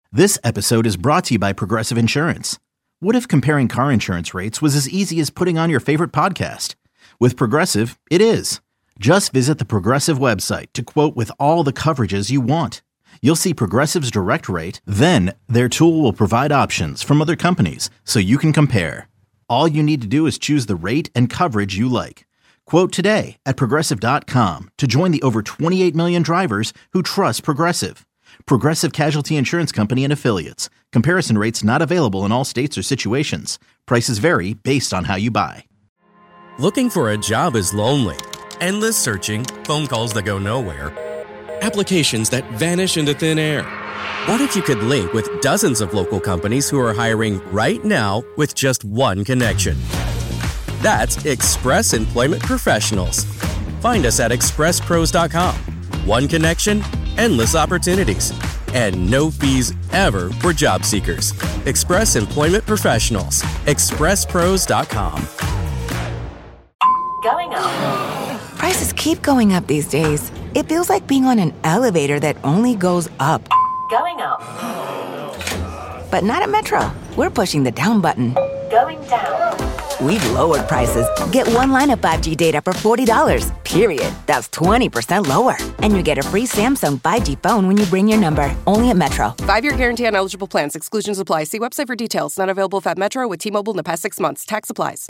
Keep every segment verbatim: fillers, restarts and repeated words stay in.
This episode is brought to you by Progressive Insurance. What if comparing car insurance rates was as easy as putting on your favorite podcast? With Progressive, it is. Just visit the Progressive website to quote with all the coverages you want. You'll see Progressive's direct rate, then their tool will provide options from other companies so you can compare. All you need to do is choose the rate and coverage you like. Quote today at progressive dot com to join the over twenty-eight million drivers who trust Progressive. Progressive Casualty Insurance Company and Affiliates. Comparison rates not available in all states or situations. Prices vary based on how you buy. Looking for a job is lonely. Endless searching, phone calls that go nowhere, applications that vanish into thin air. What if you could link with dozens of local companies who are hiring right now with just one connection? That's Express Employment Professionals. Find us at express pros dot com. One connection, endless opportunities, and no fees ever for job seekers. Express Employment Professionals. express pros dot com. Going up. Prices keep going up these days. It feels like being on an elevator that only goes up. Going up. But not at Metro. We're pushing the down button. Going down. We've lowered prices. Get one line of five G data for forty dollars, period. That's twenty percent lower. And you get a free Samsung five G phone when you bring your number. Only at Metro. Five-year guarantee on eligible plans. Exclusions apply. See website for details. Not available if at Metro with T-Mobile in the past six months. Tax applies.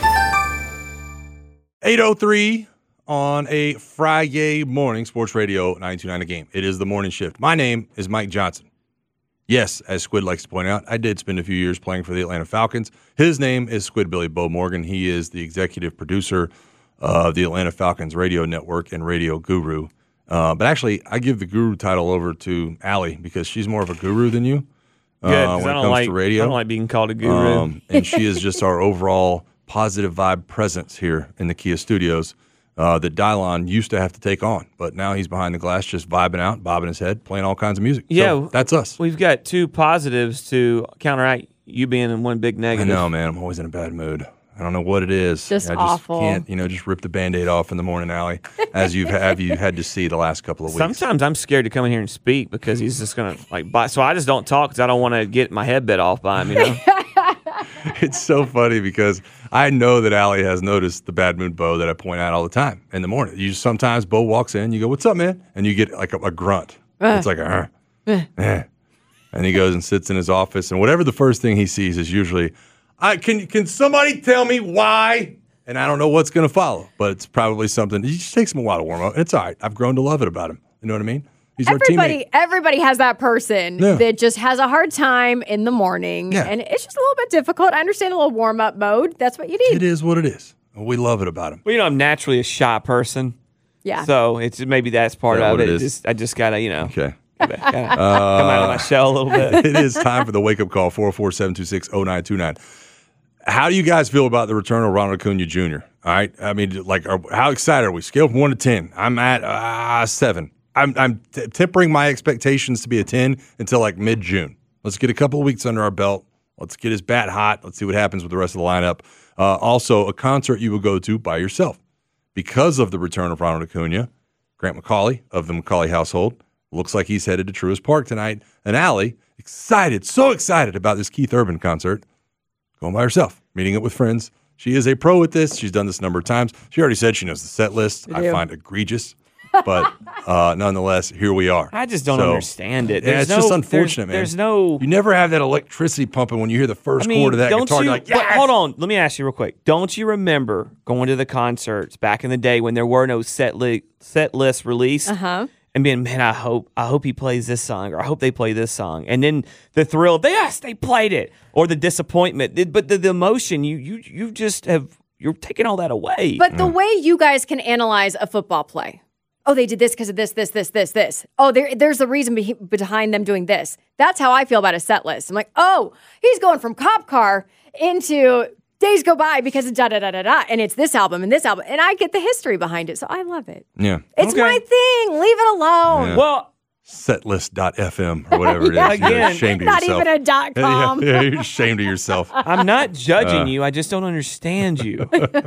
eight oh three on a Friday morning, Sports Radio ninety-two point nine The Game. It is the morning shift. My name is Mike Johnson. Yes, as Squid likes to point out, I did spend a few years playing for the Atlanta Falcons. His name is Squid Billy Bo Morgan. He is the executive producer of the Atlanta Falcons radio network and radio guru. Uh, but actually, I give the guru title over to Allie because she's more of a guru than you uh, Good, when I it don't comes like, to radio. I don't like being called a guru. Um, and she is just our overall positive vibe presence here in the Kia Studios uh, that Dylon used to have to take on. But now he's behind the glass just vibing out, bobbing his head, playing all kinds of music. Yeah. So that's us. We've got two positives to counteract you being in one big I negative. know, man. I'm always in a bad mood. I don't know what it is. Just I just awful. can't, you know, just rip the Band-Aid off in the morning, Allie, as you've have you had to see the last couple of weeks. Sometimes I'm scared to come in here and speak because he's just going to, like, bite. So I just don't talk because I don't want to get my head bit off by him, you know? It's so funny because I know that Allie has noticed the bad mood Bo that I point out all the time in the morning. You sometimes Bo walks in, you go, "What's up, man?" And you get like a, a grunt. Uh, it's like a, uh, eh. And he goes and sits in his office, and whatever the first thing he sees is usually, "I can can somebody tell me why?" And I don't know what's going to follow, but it's probably something. It just takes him a while to warm up. It's all right. I've grown to love it about him. You know what I mean? He's everybody, our teammate. everybody has that person Yeah. that just has a hard time in the morning, Yeah. and it's just a little bit difficult. I understand a little warm up mode. That's what you need. It is what it is. We love it about him. Well, you know, I'm naturally a shy person. Yeah. So it's maybe that's part Is that of what it. it is? Just, I just got to, you know, Okay. gotta, gotta come out of my shell a little bit. It is time for the wake-up call, four oh four, seven two six, oh nine two nine. How do you guys feel about the return of Ronald Acuna Junior? All right? I mean, like, are, how excited are we? Scale from one to ten. I'm at uh, seven. I'm, I'm t- tempering my expectations to be a ten until, like, mid-June. Let's get a couple of weeks under our belt. Let's get his bat hot. Let's see what happens with the rest of the lineup. Uh, also, a concert you will go to by yourself. Because of the return of Ronald Acuna, Grant McCauley of the McCauley household looks like he's headed to Truist Park tonight. And Allie, excited, so excited about this Keith Urban concert, going by herself, meeting up with friends. She is a pro at this. She's done this a number of times. She already said she knows the set list. I, I find egregious. But uh, nonetheless, here we are. I just don't So, understand it. Yeah, There's it's no, just unfortunate, there's, man. There's no. You never have that electricity pumping when you hear the first I mean, chord of that don't guitar. you, You're like, but yes! hold on. Let me ask you real quick. Don't you remember going to the concerts back in the day when there were no set li- set list released? Uh-huh. And being, man, I hope I hope he plays this song, or I hope they play this song, and then the thrill, they, yes, they played it, or the disappointment, it, but the, the emotion, you you you just have you're taking all that away. But the way you guys can analyze a football play, oh, they did this because of this, this, this, this, this. Oh, there, there's a reason be- behind them doing this. That's how I feel about a set list. I'm like, oh, he's going from Cop Car into Days Go By because of da da da da da, and it's this album and this album, and I get the history behind it, so I love it. Yeah. It's Okay. my thing. Leave it alone. Yeah. well, setlist dot f m or whatever it is. Yeah, You're again, ashamed of Not yourself. even a dot com. Yeah, yeah, you're ashamed of yourself. I'm not judging Uh. you. I just don't understand you.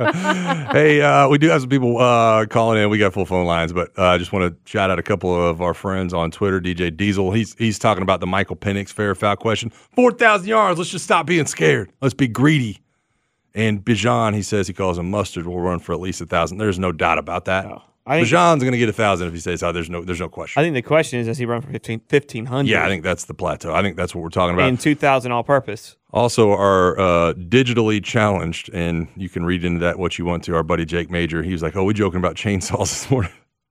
Hey, uh, we do have some people uh, calling in. We got full phone lines, but I uh, just want to shout out a couple of our friends on Twitter. D J Diesel, he's he's talking about the Michael Penix fair or foul question. four thousand yards. Let's just stop being scared. Let's be greedy. And Bijan, he says he calls him mustard, will run for at least one thousand. There's no doubt about that. No. I think- Bijan's going to get one thousand if he stays out. There's no there's no question. I think the question is, does he run for fifteen, fifteen hundred? Yeah, I think that's the plateau. I think that's what we're talking about. And two thousand all-purpose. Also, our uh, digitally challenged, and you can read into that what you want to, our buddy Jake Major. He was like, oh, we joking about chainsaws this morning.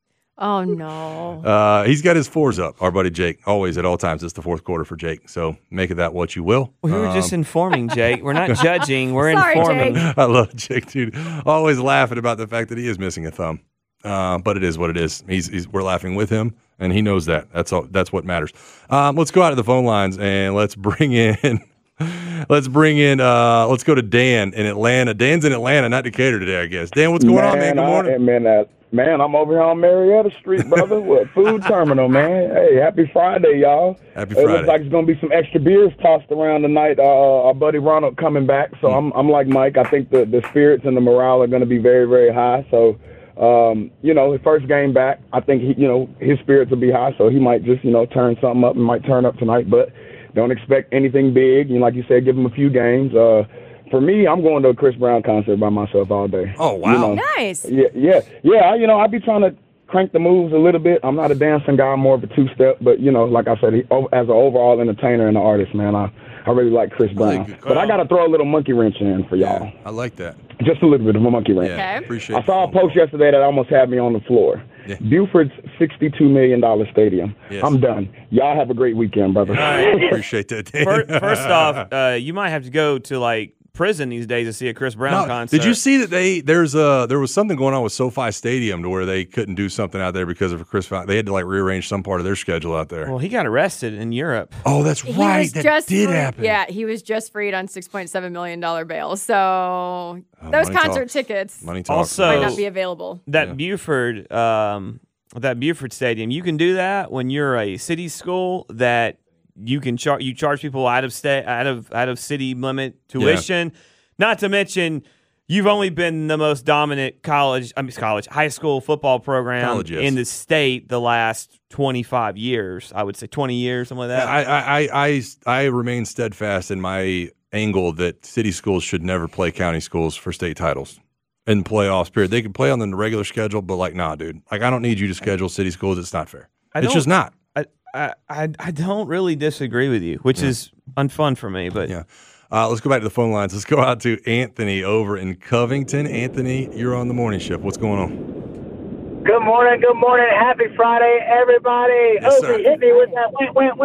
Oh, no. Uh, he's got his fours up, our buddy Jake. Always, at all times, it's the fourth quarter for Jake. So make of that what you will. We were Um, just informing, Jake. We're not judging. We're Sorry, informing. Jake. I love Jake, dude. Always laughing about the fact that he is missing a thumb. Uh, but it is what it is. He's, he's we're laughing with him, and he knows that. That's all. That's what matters. Um, let's go out to the phone lines and let's bring in. Let's bring in. Uh, let's go to Dan in Atlanta. Dan's in Atlanta, not Decatur today, I guess. Dan, what's going on, man? Good morning. I, man, uh, man, I'm over here on Marietta Street, brother. What food terminal, man? Hey, happy Friday, y'all. Happy It Friday. looks like it's gonna be some extra beers tossed around tonight. Uh, our buddy Ronald coming back, so I'm I'm like Mike. I think the the spirits and the morale are gonna be very very high. So. Um, you know, his first game back, I think he, you know, his spirits will be high, so he might just, you know, turn something up and might turn up tonight. But don't expect anything big. You know, like you said, give him a few games. Uh, for me, I'm going to a Chris Brown concert by myself all day. Oh wow! You know, Nice. yeah, yeah, yeah. You know, I be trying to crank the moves a little bit. I'm not a dancing guy, I'm more of a two-step. But you know, like I said, he, as an overall entertainer and an artist, man, I, I really like Chris Brown. Like, but I got to throw a little monkey wrench in for y'all. Yeah, I like that. Just a little bit of a monkey wrench. Yeah, Okay. appreciate. I saw a the post yesterday that almost had me on the floor. Yeah. Buford's sixty-two million dollars stadium. Yes. I'm done. Y'all have a great weekend, brother. phone. Appreciate that, Dan. First, first off, uh, you might have to go to like prison these days to see a Chris Brown No, concert. did you see that they there's a there was something going on with SoFi Stadium to where they couldn't do something out there because of Chris Brown? They had to like rearrange some part of their schedule out there. Well, he got arrested in Europe. Oh, that's He right. was That just did free- happen. Yeah, he was just freed on six point seven million dollars bail. So Oh, those money concert talks. tickets Money talks. Also- might not be available. That Yeah. Buford, um, that Buford Stadium, you can do that when you're a city school that you can charge. You charge people out of state, out of out of city limit tuition. Not to mention, you've only been the most dominant college, I mean college, high school football program College, yes. in the state the last twenty-five years. I would say twenty years, something like that. I, I, I, I, I remain steadfast in my angle that city schools should never play county schools for state titles in playoffs, period. They can play on the regular schedule, but like, nah, dude. Like, I don't need you to schedule city schools. It's not fair. I It's don't- just not. I, I, I, I don't really disagree with you, which is unfun for me. But Yeah. Uh, let's go back to the phone lines. Let's go out to Anthony over in Covington. Anthony, you're on the morning shift. What's going on? Good morning, good morning. Happy Friday, everybody. Yes, Opie, sir. hit me with that went, went,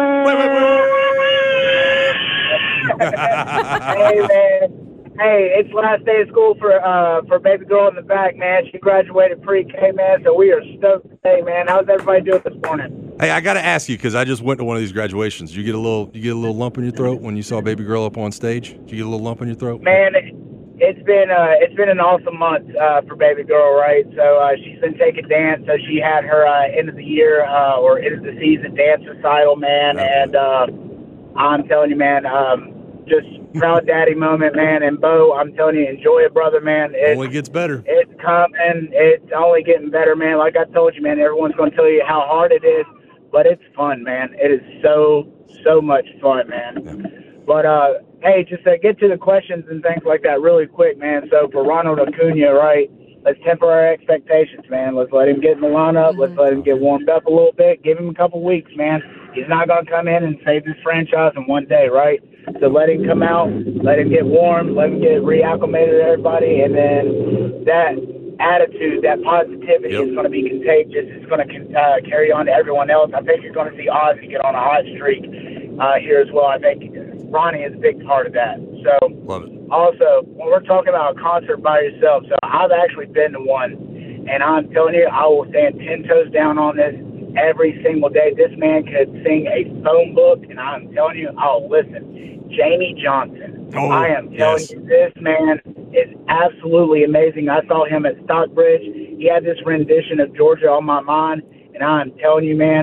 went. Hey, man. Hey, it's last day of school for uh, for baby girl in the back, man. She graduated pre-K, man, so we are stoked today, man. How's everybody doing this morning? Hey, I got to ask you because I just went to one of these graduations. Did you get a little, you get a little lump in your throat when you saw baby girl up on stage? Did you get a little lump in your throat? Man, it's been uh, it's been an awesome month uh, for baby girl, right? So uh, she's been taking dance. So she had her uh, end of the year uh, or end of the season dance recital, man. And uh, I'm telling you, man, um, just proud daddy moment, man. And Bo, I'm telling you, enjoy it, brother, man. It only gets better. It's coming. It's only getting better, man. Like I told you, man, everyone's going to tell you how hard it is, but it's fun, man. It is so, so much fun, man. Yeah. But, uh, hey, just to get to the questions and things like that really quick, man. So for Ronald Acuna, right, let's temper our expectations, man. Let's let him get in the lineup. Let's let him get warmed up a little bit. Give him a couple weeks, man. He's not going to come in and save this franchise in one day, right? So let him come out, let him get warm, let him get reacclimated to everybody, and then that attitude, that positivity Yep. is going to be contagious. It's going to uh, carry on to everyone else. I think you're going to see Ozzy get on a hot streak uh, here as well. I think Ronnie is a big part of that. So Love it. also, when we're talking about a concert by yourself, so I've actually been to one, and I'm telling you, I will stand ten toes down on this every single day. This man could sing a phone book, and I'm telling you, I'll listen. Jamie Johnson. Oh, I am telling yes. you, this man is absolutely amazing. I saw him at Stockbridge. He had this rendition of Georgia on My Mind, and I'm telling you, man,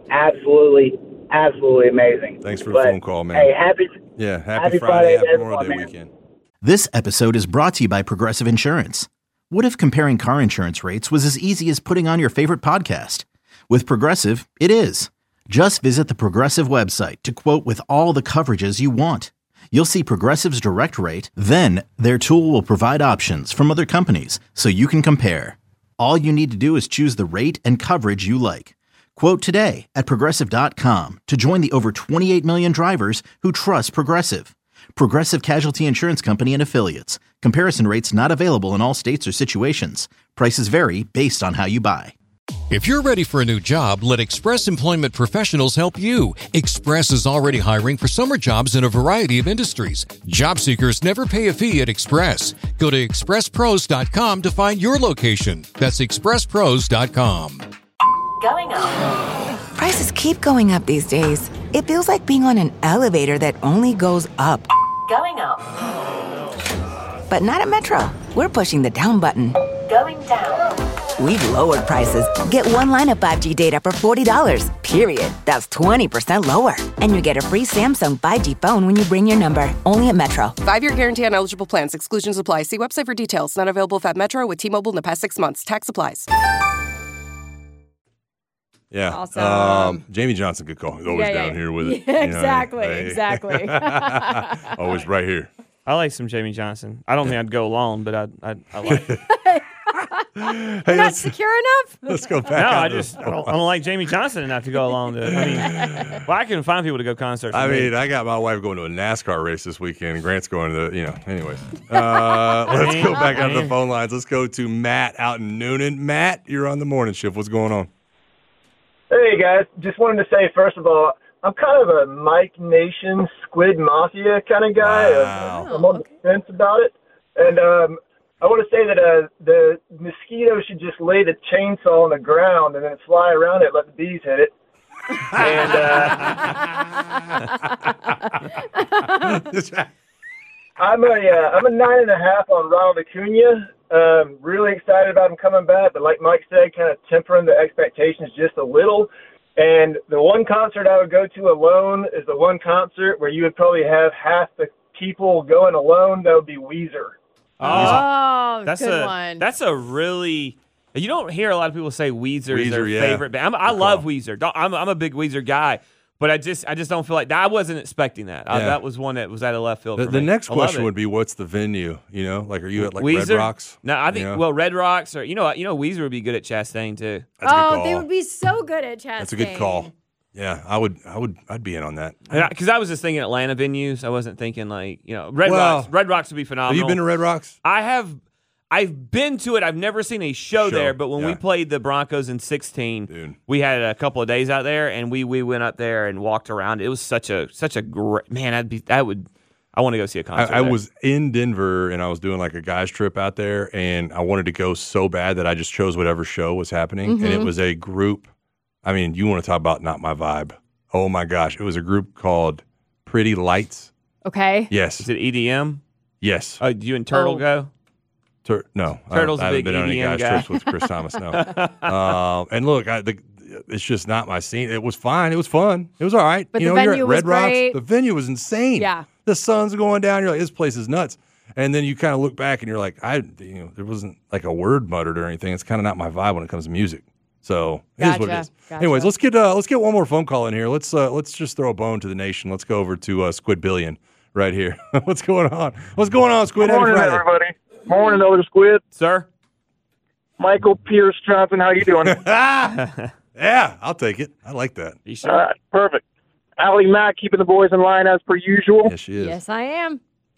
absolutely, absolutely amazing. Thanks for the but, phone call, man. Hey, happy, yeah, happy, happy Friday, Friday, happy everyone, Memorial Day man. weekend. This episode is brought to you by Progressive Insurance. What if comparing car insurance rates was as easy as putting on your favorite podcast? With Progressive, it is. Just visit the Progressive website to quote with all the coverages you want. You'll see Progressive's direct rate, then their tool will provide options from other companies so you can compare. All you need to do is choose the rate and coverage you like. Quote today at progressive dot com to join the over twenty-eight million drivers who trust Progressive. Progressive Casualty Insurance Company and Affiliates. Comparison rates not available in all states or situations. Prices vary based on how you buy. If you're ready for a new job, let Express Employment Professionals help you. Express is already hiring for summer jobs in a variety of industries. Job seekers never pay a fee at Express. Go to express pros dot com to find your location. That's express pros dot com. Going up. Prices keep going up these days. It feels like being on an elevator that only goes up. Going up. But not at Metro. We're pushing the down button. Going down. We've lowered prices. Get one line of five G data for forty dollars, period. That's twenty percent lower. And you get a free Samsung five G phone when you bring your number. Only at Metro. Five-year guarantee on eligible plans. Exclusions apply. See website for details. Not available at Metro with T-Mobile in the past six months. Tax applies. Yeah. Awesome. Um, Jamie Johnson, good call. He's always Yeah, yeah, down yeah. here with it. Yeah, you know, exactly, hey. exactly. Always right here. I like some Jamie Johnson. I don't think I'd go along, but I I, I like it. Hey, You're not let's, secure enough? let's go back. No, on I the- just I don't, I don't like Jamie Johnson enough to go along to it. I mean, well, I can find people to go concerts. I with me. mean, I got my wife going to a NASCAR race this weekend, and Grant's going to the, you know, anyways. Uh, let's go back on the phone lines. Let's go to Matt out in Noonan. Matt, you're on the morning shift. What's going on? Hey, guys. Just wanted to say, first of all, I'm kind of a Mike Nation, Squid Mafia kind of guy. Wow. I'm on the fence about it. And um, I want to say that uh, the mosquito should just lay the chainsaw on the ground and then fly around it, let the bees hit it. And uh, I'm a uh, I'm a nine and a half on Ronald Acuna. Um, really excited about him coming back, but like Mike said, kind of tempering the expectations just a little. And the one concert I would go to alone is the one concert where you would probably have half the people going alone. That would be Weezer. Oh, that's good a one. that's a really you don't hear a lot of people say Weezer, is their Weezer, yeah. favorite band. I'm, I love Weezer. Don't, I'm I'm a big Weezer guy, but I just I just don't feel like I wasn't expecting that. I, Yeah. that was one that was out of left field. The, for the me. next I love question it. would be, what's the venue? You know, like, are you at like Weezer? Red Rocks? No, I think You know? well Red Rocks or you know you know Weezer would be good at Chastain too. That's a good oh, call. they would be so good at Chastain. That's a good call. Yeah, I would, I would, I'd be in on that. Because I was just thinking Atlanta venues. I wasn't thinking like you know Red Well, Rocks. Red Rocks would be phenomenal. Have you been to Red Rocks? I have. I've been to it. I've never seen a show, Show, there, but when we yeah. played the Broncos in sixteen, Dude. we had a couple of days out there, and we we went up there and walked around. It was such a such a great man. I'd be that would I want to go see a concert. I, I there. was in Denver and I was doing like a guys trip out there, and I wanted to go so bad that I just chose whatever show was happening, and it was a group. I mean, you want to talk about not my vibe? Oh my gosh, it was a group called Pretty Lights. Okay. Yes, Is it E D M? yes. Oh, do you and Turtle Oh. go? Tur- no, I- Turtle's I, a haven't big been on any E D M guys guy. trips with Chris Thomas. No, um, and look, I, the, it's just not my scene. It was fine. It was fun. It was all right. But you the know, you're venue at was Red Rocks. great. The venue was insane. Yeah. The sun's going down. You're like, this place is nuts. And then you kind of look back and you're like, I, you know, there wasn't like a word muttered or anything. It's kind of not my vibe when it comes to music. So it is what it Gotcha. is. Gotcha. Anyways, let's get uh, let's get one more phone call in here. Let's uh, let's just throw a bone to the nation. Let's go over to uh, Squid Billion right here. What's going on? What's going on, Squid? Good Happy morning, Friday. everybody. Morning, Elder Squid. Sir? Michael Pierce Johnson, how you doing? Yeah, I'll take it. I like that. You sure? All right, perfect. Allie Mack keeping the boys in line as per usual. Yes, she is. Yes, I am.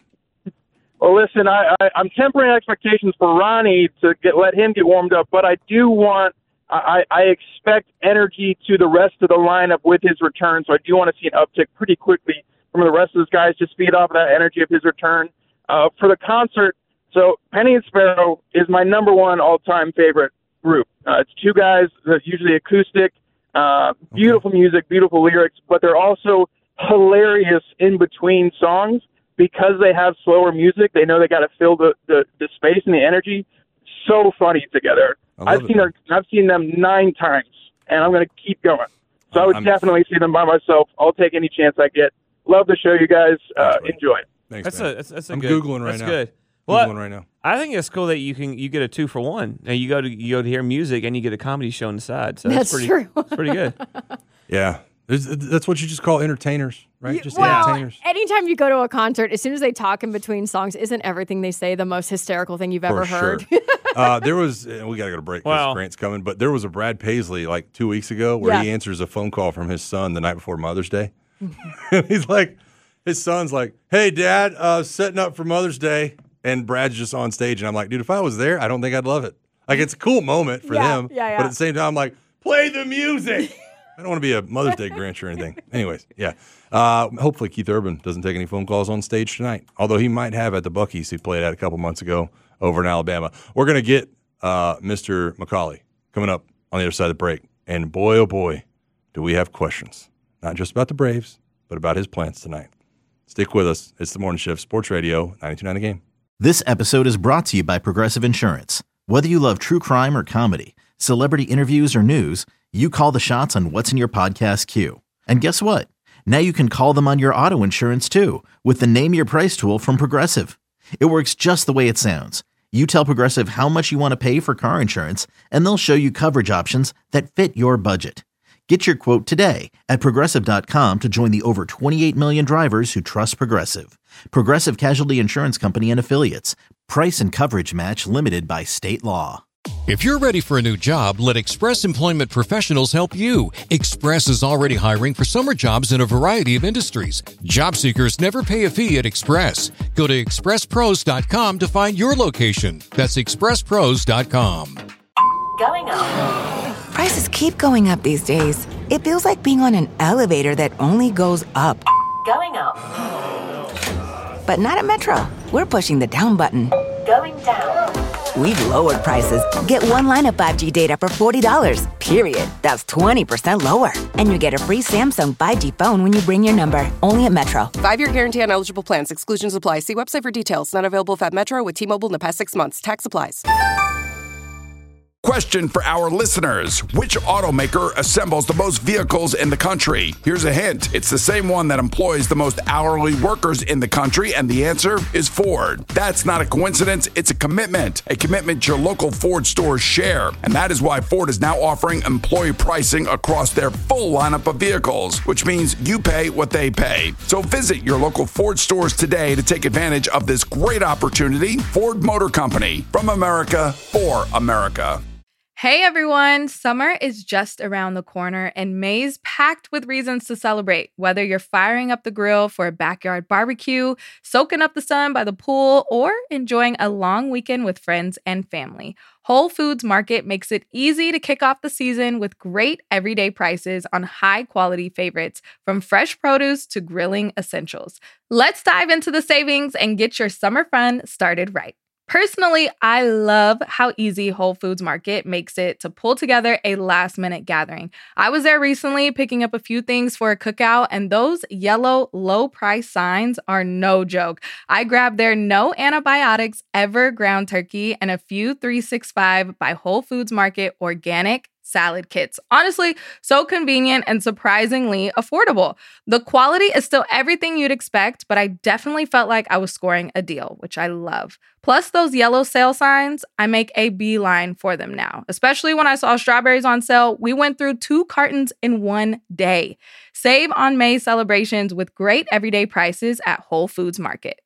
Well, listen, I, I, I'm tempering expectations for Ronnie to get let him get warmed up, but I do want, I, I expect energy to the rest of the lineup with his return, so I do want to see an uptick pretty quickly from the rest of those guys, just feed off of that energy of his return. Uh, for the concert, so Penny and Sparrow is my number one all-time favorite group. Uh, it's two guys that's usually acoustic, uh, beautiful music, beautiful lyrics, but they're also hilarious in between songs. Because they have slower music, they know they got to fill the, the, the space and the energy. So funny together. I love I've it, seen man. her, I've seen them nine times, and I'm going to keep going. So I would I'm, definitely see them by myself. I'll take any chance I get. Love the show, you guys. Uh, enjoy it. Thanks, That's man. a that's, that's a I'm good, Googling right that's now. good. Googling Well, right now. I think it's cool that you can you get a two for one, and you go to you go to hear music, and you get a comedy show on the side. So that's, That's pretty, true. That's pretty good. Yeah. There's, that's what you just call entertainers, right? Just well, entertainers. anytime you go to a concert, as soon as they talk in between songs, isn't everything they say the most hysterical thing you've ever For heard? Sure. uh, there was, and we got to go to break because Wow. Grant's coming, but there was a Brad Paisley like two weeks ago where Yeah. he answers a phone call from his son the night before Mother's Day. And he's like, his son's like, hey, Dad, uh, setting up for Mother's Day. And Brad's just on stage. And I'm like, dude, if I was there, I don't think I'd love it. Like, it's a cool moment for Yeah, them. yeah, yeah. But at the same time, I'm like, play the music. I don't want to be a Mother's Day Grinch or anything. Anyways, yeah. Uh, hopefully Keith Urban doesn't take any phone calls on stage tonight, although he might have at the Buc-ee's he played at a couple months ago over in Alabama. We're going to get uh, Mister McCauley coming up on the other side of the break. And boy, oh boy, do we have questions. Not just about the Braves, but about his plans tonight. Stick with us. It's the Morning Shift, Sports Radio, ninety-two point nine The Game. This episode is brought to you by Progressive Insurance. Whether you love true crime or comedy, celebrity interviews or news, you call the shots on what's in your podcast queue. And guess what? Now you can call them on your auto insurance too with the Name Your Price tool from Progressive. It works just the way it sounds. You tell Progressive how much you want to pay for car insurance, and they'll show you coverage options that fit your budget. Get your quote today at Progressive dot com to join the over twenty-eight million drivers who trust Progressive. Progressive Casualty Insurance Company and Affiliates. Price and coverage match limited by state law. If you're ready for a new job, let Express Employment Professionals help you. Express is already hiring for summer jobs in a variety of industries. Job seekers never pay a fee at Express. Go to express pros dot com to find your location. That's express pros dot com. Going up. Prices keep going up these days. It feels like being on an elevator that only goes up. Going up. But not at Metro. We're pushing the down button. Going down. We've lowered prices. Get one line of five G data for forty dollars, period. That's twenty percent lower. And you get a free Samsung five G phone when you bring your number. Only at Metro. Five-year guarantee on eligible plans. Exclusions apply. See website for details. Not available at Metro with T-Mobile in the past six months. Tax applies. Question for our listeners. Which automaker assembles the most vehicles in the country? Here's a hint. It's the same one that employs the most hourly workers in the country, and the answer is Ford. That's not a coincidence. It's a commitment. A commitment your local Ford stores share. And that is why Ford is now offering employee pricing across their full lineup of vehicles, which means you pay what they pay. So visit your local Ford stores today to take advantage of this great opportunity. Ford Motor Company. From America, for America. Hey everyone, summer is just around the corner and May's packed with reasons to celebrate. Whether you're firing up the grill for a backyard barbecue, soaking up the sun by the pool, or enjoying a long weekend with friends and family, Whole Foods Market makes it easy to kick off the season with great everyday prices on high-quality favorites, from fresh produce to grilling essentials. Let's dive into the savings and get your summer fun started right. Personally, I love how easy Whole Foods Market makes it to pull together a last-minute gathering. I was there recently picking up a few things for a cookout, and those yellow low-price signs are no joke. I grabbed their no antibiotics ever ground turkey and a few three sixty-five by Whole Foods Market organic salad kits. Honestly, so convenient and surprisingly affordable. The quality is still everything you'd expect, but I definitely felt like I was scoring a deal, which I love. Plus those yellow sale signs, I make a beeline for them now. Especially when I saw strawberries on sale, we went through two cartons in one day. Save on May celebrations with great everyday prices at Whole Foods Market.